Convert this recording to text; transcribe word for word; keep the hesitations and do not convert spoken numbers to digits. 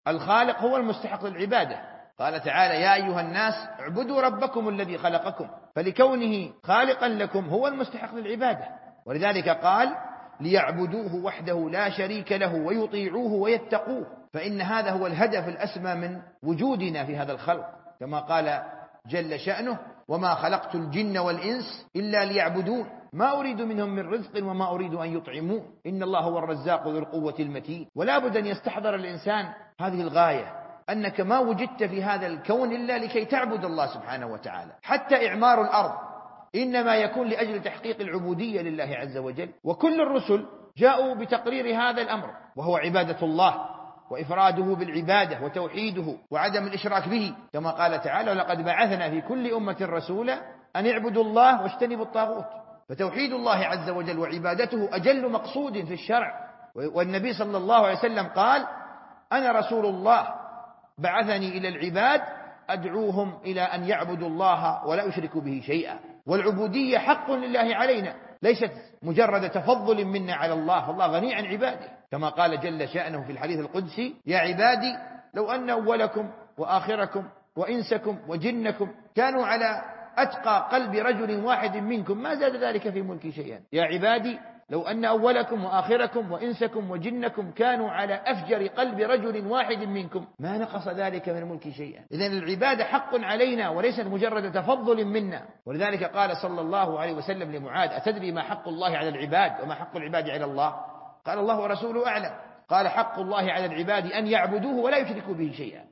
الخالق هو المستحق للعبادة. قال تعالى: يا أيها الناس اعبدوا ربكم الذي خلقكم، فلكونه خالقا لكم هو المستحق للعبادة. ولذلك قال: ليعبدوه وحده لا شريك له ويطيعوه ويتقوه، فإن هذا هو الهدف الأسمى من وجودنا في هذا الخلق، كما قال جل شأنه: وما خلقت الجن والإنس إلا ليعبدون ما أريد منهم من رزق وما أريد أن يطعمون إن الله هو الرزاق ذو القوة المتين. ولا بد أن يستحضر الإنسان هذه الغاية، أنك ما وجدت في هذا الكون إلا لكي تعبد الله سبحانه وتعالى. حتى إعمار الأرض إنما يكون لأجل تحقيق العبودية لله عز وجل، وكل الرسل جاءوا بتقرير هذا الأمر، وهو عبادة الله وإفراده بالعبادة وتوحيده وعدم الإشراك به، كما قال تعالى: ولقد بعثنا في كل أمة رسولا أن اعبدوا الله واجتنبوا الطاغوت. فتوحيد الله عز وجل وعبادته أجل مقصود في الشرع. والنبي صلى الله عليه وسلم قال: أنا رسول الله بعثني إلى العباد أدعوهم إلى أن يعبدوا الله ولا يشركوا به شيئا. والعبودية حق لله علينا، ليست مجرد تفضل منا على الله، فالله غني عن عباده، كما قال جل شأنه في الحديث القدسي: يا عبادي لو أن أولكم وآخركم وإنسكم وجنكم كانوا على أتقى قلب رجل واحد منكم ما زاد ذلك في ملكي شيئا. يا عبادي لو أن أولكم وآخركم وإنسكم وجنكم كانوا على أفجر قلب رجل واحد منكم ما نقص ذلك من ملك شيئا. إذن العبادة حق علينا وليست مجرد تفضل منا. ولذلك قال صلى الله عليه وسلم لمعاذ: أتدري ما حق الله على العباد وما حق العباد على الله؟ قال: الله ورسوله أعلم. قال: حق الله على العباد أن يعبدوه ولا يشركوا به شيئا.